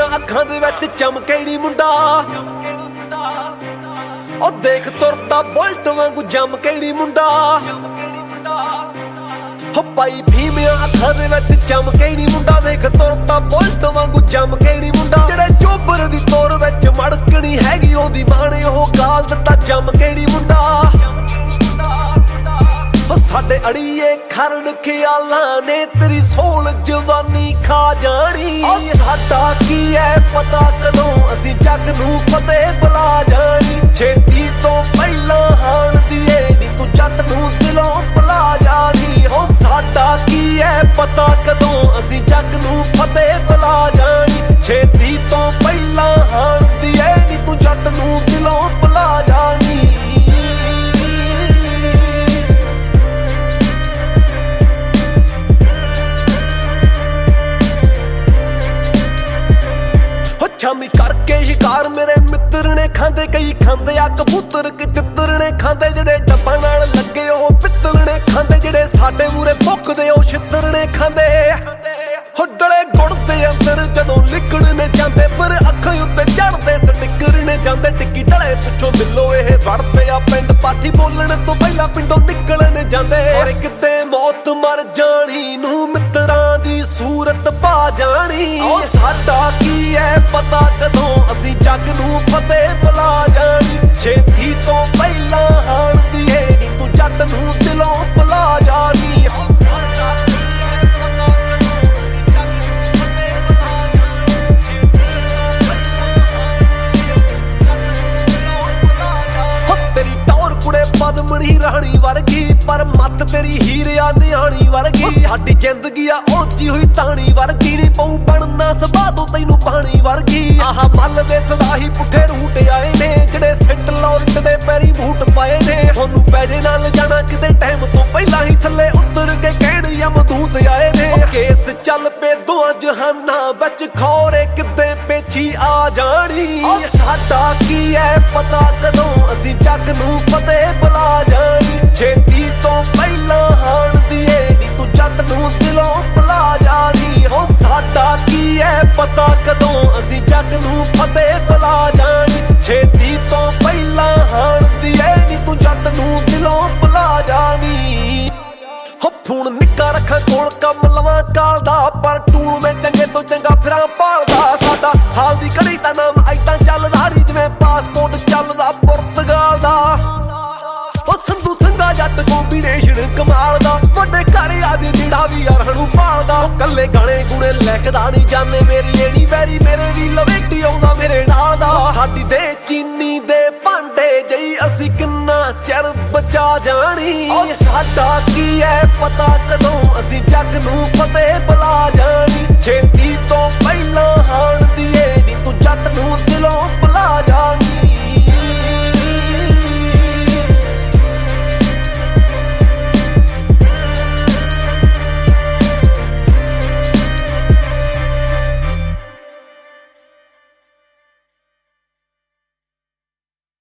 ਭੀਮਿਆਂ ਅੱਖਾਂ ਦੇ ਵਿੱਚ ਚਮਕੇ ਨੀ ਮੁੰਡਾ। ਉਹ ਦੇਖ ਤੁਰਦਾ ਬੁਲਟ ਵਾਂਗੂ ਜੰਮ ਕੇ ਨੀ ਮੁੰਡਾ। ਹੋ ਭਾਈ ਭੀਮਿਆਂ ਅੱਖਾਂ ਦੇ ਵਿੱਚ ਚਮਕੇ ਨੀ ਮੁੰਡਾ। ਦੇਖ ਤੁਰਦਾ ਬੁਲਟ ਵਾਂਗੂ ਜੰਮ ਕੇ ਨੀ ਮੁੰਡਾ। ਜਿਹੜੇ ਚੋਬਰ ਦੀ ਤੋਰ ਵਿੱਚ ਮੜਕਣੀ ਹੈਗੀ ਉਹਦੀ ਮਾਂ ਨੇ ਉਹ ਗਾਲ ਦਿੱਤਾ ਜੰਮ ਕੇ ਨੀ ਮੁੰਡਾ। ਸਾਡੇ ਅੜੀਏ ਖਰੜ ਖਿਆਲਾਂ ਨੇ ਤੇਰੀ ਸੋਲ ਜਵਾਨੀ ਖਾ ਜਾਣੀ। ਸਾਡਾ ਕੀ ਐ ਪਤਾ ਕਦੋਂ ਅਸੀਂ ਜੱਗ ਨੂੰ ਫਤਿਹ ਬੁਲਾ ਜਾਣੀ। ਛੇਤੀ ਤੋਂ ਪਹਿਲਾਂ ਹਾਣ ਦੀਏ ਨੀ ਤੂੰ ਜੱਟ ਨੂੰ ਦਿਲੋਂ ਭੁਲਾ ਜਾਣੀ। ਹੋ ਸਾਡਾ ਕੀ ਐ ਪਤਾ ਕਦੋਂ ਅਸੀਂ ਜੱਗ ਨੂੰ ਫਤਿਹ ਬੁਲਾ ਜਾਣੀ। ਛੇਤੀ ਤੋਂ ਪਹਿਲਾਂ ਹਾਣ ਦੀਏ ਨੀ ਤੂੰ ਜੱਟ ਨੂੰ ਦਿਲੋਂ ਭੁਲਾ ਜਾਣੀ। ਸ਼ਾਮੀ ਕਰਕੇ ਸ਼ਿਕਾਰ ਮੇਰੇ ਮਿੱਤਰ ਨੇ ਖਾਂਦੇ। ਕਈ ਖਾਂਦੇ ਆ ਕਬੂਤਰ ਕਿ ਤਿੱਤਰ ਨੇ ਖਾਂਦੇ। ਜਿਹੜੇ ਡੱਬਾਂ ਨਾਲ ਲੱਗੇ ਉਹ ਪਿੱਤਲ ਨੇ ਖਾਂਦੇ। ਜਿਹੜੇ ਸਾਡੇ ਮੂਰੇ ਭੁੱਖਦੇ ਉਹ ਛਿੱਤਰ ਨੇ ਖਾਂਦੇ। ਹੁੱਡਲੇ ਗੁੜ ਦੇ ਅੰਦਰ ਜਦੋਂ ਲਿਕੜਨੇ ਜਾਂਦੇ ਪਰ ਅੱਖਾਂ ਉੱਤੇ ਚੜਦੇ ਸਟਿੱਕਰ ਨੇ ਜਾਂਦੇ। ਟਿੱਕੀ ਢਲੇ ਪਿੱਛੋਂ ਦਿਲੋਂ ਇਹ ਵੜਦੇ ਆ ਪਿੰਡ ਪਾਠੀ ਬੋਲਣ ਤੋਂ ਪਹਿਲਾਂ ਪਿੰਡੋਂ ਨਿਕਲਣੇ ਜਾਂਦੇ। ਔਰ ਕਿਤੇ ਮੌਤ ਮਰ ਜਾਣੀ ਨੂੰ ਮਿੱਤਰਾਂ ਦੀ ਸੂਰਤ ਪਾ ਜਾਣੀ। ਸਾਡਾ ਕੀ ਐ ਪਤਾ ਕਦੋਂ ਅਸੀਂ ਜੱਗ ਨੂੰ ਫਤਿਹ ਬੁਲਾ ਜਾਣੀ। ਛੇਤੀ ਤੋਂ ਪਹਿਲਾਂ ਹਾਣ ਦੀਏ ਨੀ ਤੂੰ ਜੱਟ ਨੂੰ ਦਿਲੋਂ ਭੁਲਾ ਜਾਣੀ। ਤੇਰੀ ਟੌਰ ਕੁੜੇ ਪਦਮਣੀ ਰਾਣੀ ਵਰਗੀ ਪਰ ਮੱਤ ਤੇਰੀ ਹੀਰਿਆ ਨਿਆਣੀ ਵਰਗੀ। ਸਾਡੀ ਜ਼ਿੰਦਗੀ ਆ ਉੱਚੀ ਹੋਈ ਤਾਣੀ ਵਰਗੀ। ਨੀ ਪਊ ਬਣਨਾ ਸਬਾਦੋਂ ਤੈਨੂੰ ਪਾਣੀ ਵਰਗੀ। ਆਹ ਮੱਲ ਦੇ ਸਦਾਹੀ ਪੁੱਠੇ ਰੂਟ ਆਏ ਨੇ ਜਿਹੜੇ ਸਿੱਟ ਲੌਰਟ ਦੇ ਪੈਰੀ ਬੂਟ ਪਾਏ ਨੇ। ਤੁਹਾਨੂੰ ਪੈਜੇ ਨਾਲ ਜਾਣਾ ਕਿਤੇ ਟਾਈਮ ਤੋਂ ਪਹਿਲਾਂ ਹੀ ਥੱਲੇ ਉਤਰ ਕੇ ਕਹਿਣ ਯਮਦੂਤ ਆਏ ਨੇ। ਕੇਸ ਚੱਲ ਪਏ ਦੋਹਾਂ ਜਹਾਨਾਂ ਵਿੱਚ ਖੌਰੇ ਕਿਤੇ ਪੇਛੀ ਆ ਜਾਣੀ। ਸਾਡਾ ਕੀ ਐ ਪਤਾ ਕਦੋਂ ਅਸੀਂ ਜੱਗ ਨੂੰ ਫਤਿਹ ਬੁਲਾ ਜਾਣੀ। ਛੇਤੀ ਤੋਂ ਪਹਿਲਾਂ ਹਾਣ ਦੀਏ ਨੀ ਤੂੰ ਜੱਟ ਨੂੰ ਦਿਲੋਂ ਭੁਲਾ ਜਾਣੀ। ਹੋ ਸਾਡਾ ਕੀ ਐ ਪਤਾ ਕਦੋਂ ਅਸੀਂ ਜੱਗ ਨੂੰ ਫਤਿਹ ਬੁਲਾ ਜਾਣੀ। ਛੇਤੀ ਤੋਂ ਪਹਿਲਾਂ ਹਾਣ ਦੀਏ ਨੀ ਤੂੰ ਜੱਟ ਨੂੰ ਦਿਲੋਂ ਭੁਲਾ ਜਾਣੀ। ਹੋ ਫੋਨ ਨਿੱਕਾ ਰੱਖਾਂ ਕੋਲ ਕੰਮ ਲਵਾਂ ਕਾਲ ਦਾ ਪਰ ਟੂਲ ਮੈਂ ਚੰਗੇ ਤੋਂ ਚੰਗਾ ਫਿਰਾਂ ਭਾਲਦਾ। ਸਾਡਾ ਹਾਲ ਦੀ ਘੜੀ ਤਾਂ ਨਾਮ ਐਦਾਂ ਚੱਲਦਾ ਨੀ ਜਿਵੇਂ ਪਾਸਪੋਰਟ ਚੱਲਦਾ ਪੁਰਤਗਾਲ ਦਾ। ਉਹ ਸੰਧੂ ਸੰਘਾ ਜੱਟ ਕੋਂਬੀਨੇਸ਼ਨ ਕਮਾਲ ਦਾ। ਵੱਡੇ ਘਰ ਆਦੀ ਜਿਹੜਾ ਵੀ ਯਾਰ ਨੂੰ ਭਾਲਦਾ। ਕੱਲੇ ਗਾਣੇ ਗੁਣੇ ਲਿਖਦਾ ਨੀ ਜਾਣੇ ਮੇਰੀ ਏੜੀ ਵੈਰੀ ਮੇਰੇ ਵੀ ਲਵੇਟੀ ਆਉਂਦਾ ਮੇਰੇ ਨਾਲ ਦਾ। ਸਾਡੀ ਦੇ ਚੀਨੀ ਦੇ ਭਾਂਡੇ ਜਈ ਅਸੀਂ ਕਿੰਨਾ ਚਿਰ ਬਚਾ ਜਾਣੀ। ਸਾਡਾ ਕੀ ਐ ਪਤਾ ਕਦੋਂ ਅਸੀਂ ਜੱਗ ਨੂੰ ਫਤਿਹ ਬੁਲਾ ਜਾਣੀ।